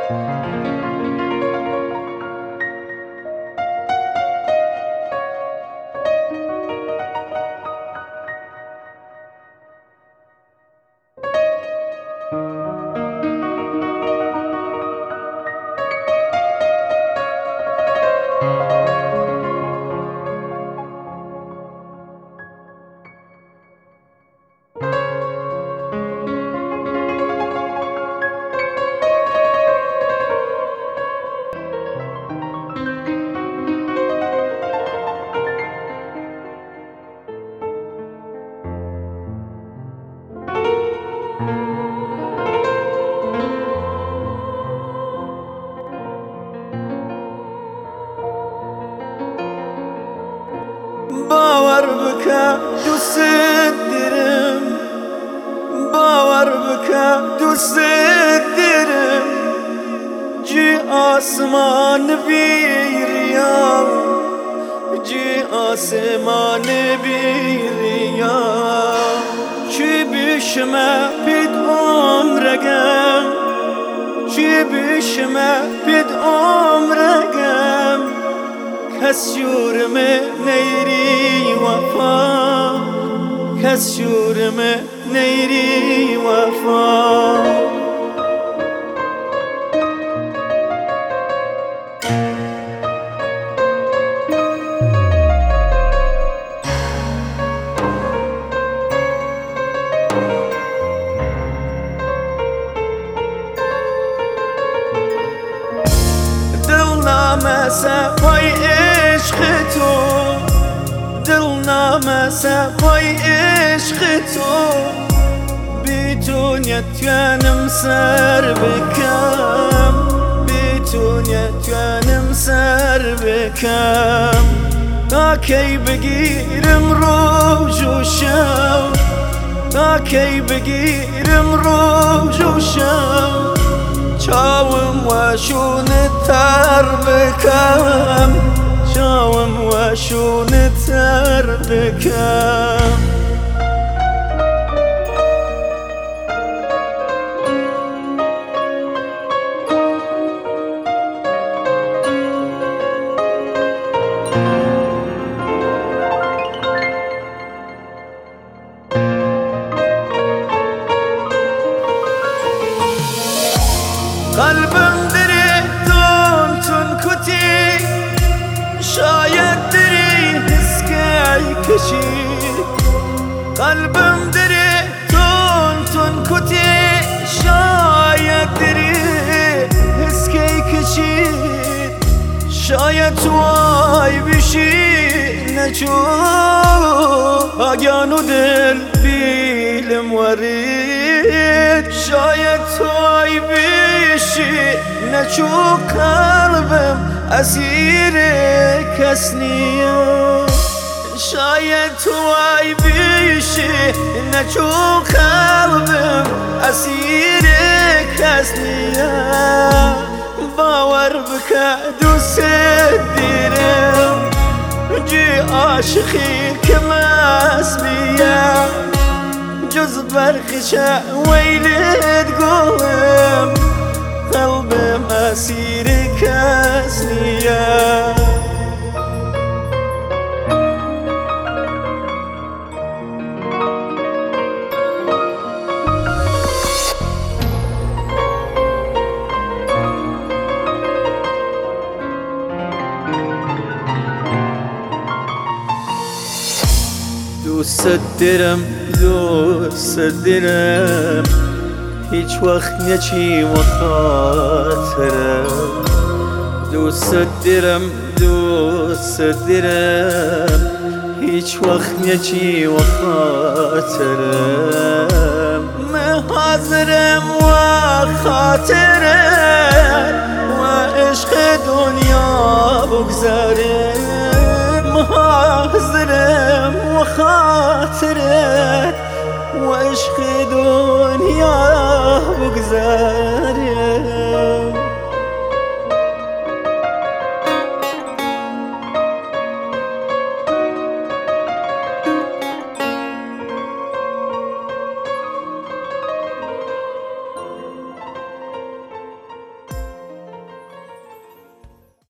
باور بکە دوست دارم، باور بکە دوست دارم، جی آسمان بیریا، جی آسمان بیریا، چی بیشمه پید عمرگم، چی بیشمه پید عمرگم، کس یورم نیری وفا، کس یورم نیری وفا. سپای عشق تو، دلنامه سپای عشق تو، بی تو نتوانم سر بکم، بی تو نتوانم سر بکم. تا کی بگیرم روز و شب، تا کی بگیرم روز و شب، چاوم وشون تر بکم، چاوم وشون تر بکم. قلبم دری تون کتی، شاید دری حس کی کشید. قلبم دری تون کتی، شاید دری حس کی کشید. شاید تو آی بشی نچو آگان و دل بیلم ورید. شاید تو آی بشی نچو قلبم اسیر کس نیه. شاید تو آی بشی نچو قلبم اسیر کس نیه. باور بکە دوست دارم، جی عاشقی که مسبیم، جز برقش ویلت گلم، قلبم اسیر کس نیه. دوست دارم، دوست دارم، هیچ وقت نچی و خاطرم. دوست دارم، دوست دارم، هیچ وقت نچی و خاطرم. من حاضرم و خاطرم و عشق دنیا بگذارم. حاضرم و خاطرت و عشق دنیا بگذارم.